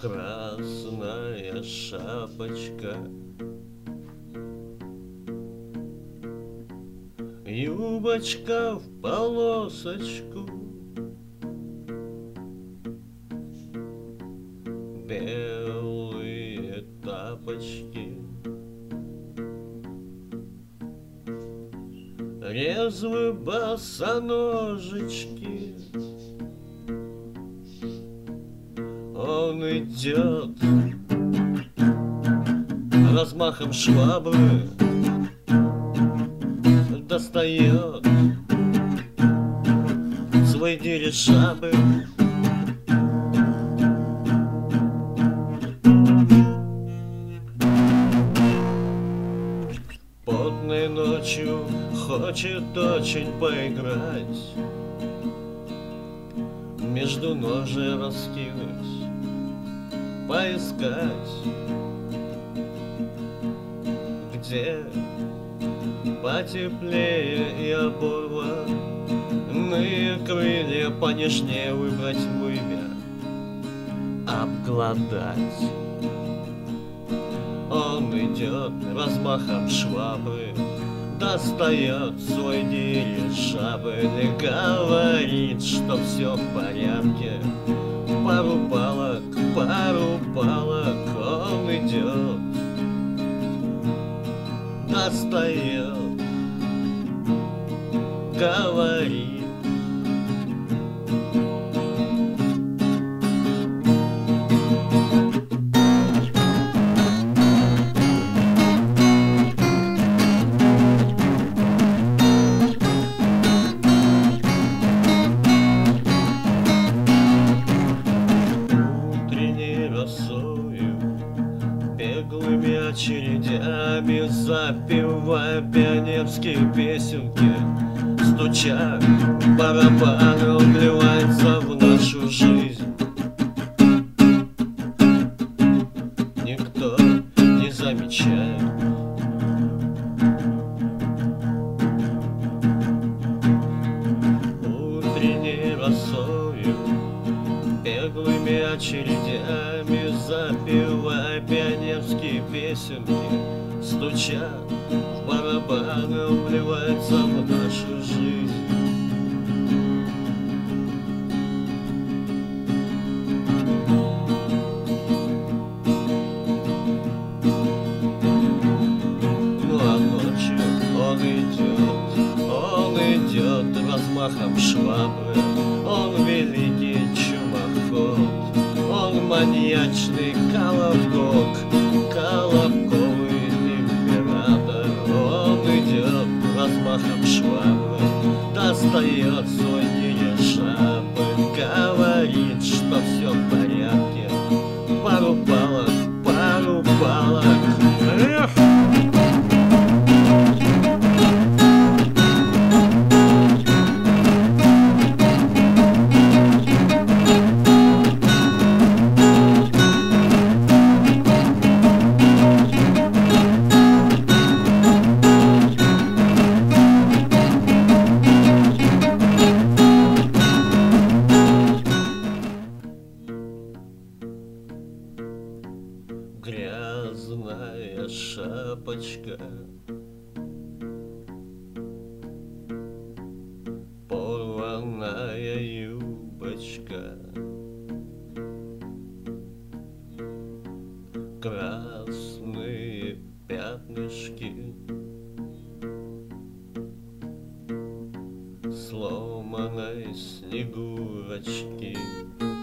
Красная шапочка, юбочка в полосочку, белые тапочки, резвые босоножечки. Он идет размахом швабры, достает свой дирижабль. Поздной ночью хочет очень поиграть, между ножей раскинуть, поискать, где потеплее и оборванные крылья понежнее выбрать вымя, обглодать. Он идет размахом швабры, достает свой дирижабль и говорит, что все в порядке. Пару палок, он идет, достает, говорит. Беглыми очередями запевая пионерские песенки, стуча барабаны, он вливается в нашу жизнь. Никто не замечает. Утренней росою, беглыми очередями запевая пионерские песенки, стуча в барабаны, он вливается в нашу жизнь. Ну а ночью он идет размахом швабры, он великий чумоход, он маньячный колобок, колобковый император. Он идет размахом швабры, достает свой дирижабль, говорит, что все в порядке. Пару палок, эх! Грязная шапочка, порванная юбочка, красные пятнышки, сломанной снегурочки.